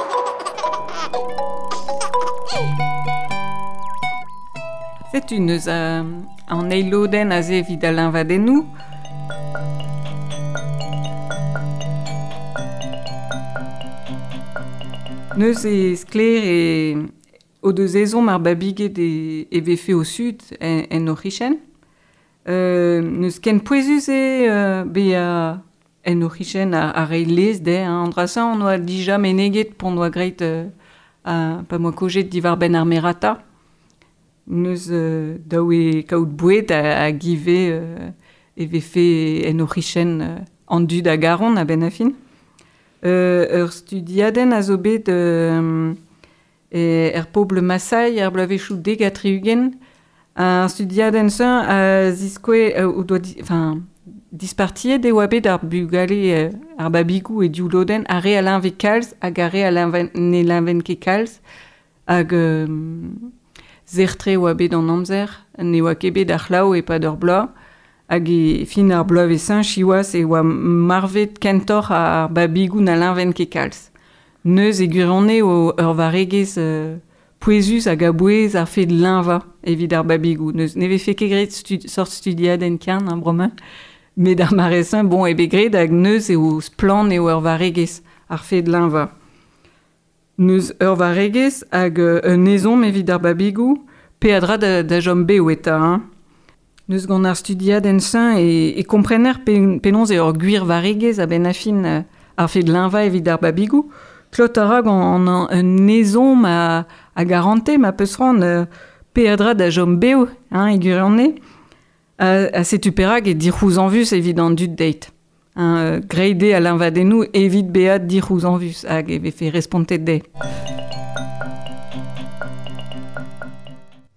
C'est une en eiloden a ze vid al invadennoù. Neus e skler e o deus ezon mar babiget e vefe au sud en Orichen. Neus ken pouezus be en Orichen a reilez de andrasan on oa dija meneget pon oa greit pa moa kojet divar ben ar merata. Neus daou e kaout bouet a give e vefe en Orichen an dud a garon a ben afin. Ur studiadenn a zo bet pobl Maasai ar blavechou degatriugen. Ar studiadenn seun a ziskouez dispartiet e oa bet ar bugale ar babigou e dioulodenn a re alain ve kalz hag a re ne lañven ket kalz hag zertre oa bet an amzer ne oa ket bet ar c'hlaou e pad ur bloaz. Hag e fin ar bloavezh chiouaz e oa marvet kentor ar babigou na lañven ket kalz. Neus e gwirionne o ur varegez pouezus hag a bouez ar fe de linva evit ar babigou. Neus ne vefe ket gret sort studiadenn kian an bremañ, met ar maresin bon ebe gret hag neus eo splann eo ur varegez ar fe de linva. Neus ur varegez hag un ezon evit ar babigou pe a dra da jom be o eta, Neus gant ar studiadenn seun e komprener penonz ur gwir varegez a ben afin ar fe de linva evit ar babigou. Klot a ra gant un ezon a garante ma peus ran pe a dra da jom beo e gwirionne a setu perag e dirc'houz anvus evit an dud deit. Greide a l'invadennoù evit beat dirc'houz anvus hag e vefe respontet deiz.